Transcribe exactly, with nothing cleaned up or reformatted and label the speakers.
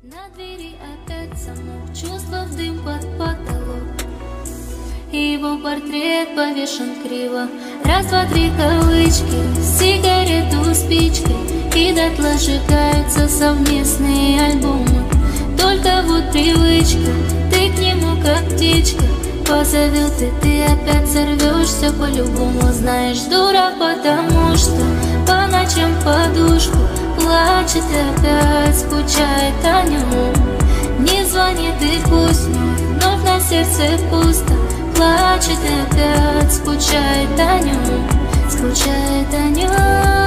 Speaker 1: На двери опять замок, чувства в дым под потолок. И его портрет повешен криво. Раз, два, три кавычки, сигарету спичкой, и дотла сжигаются совместные альбомы. Только вот привычка, ты к нему как птичка. Позовет и ты опять сорвешься по-любому. Знаешь, дура, потому что по ночам подушку плачет и опять скучает о нем. Не звонит и пусть, но вновь на сердце пусто. Плачет и опять скучает о нем, скучает о нем.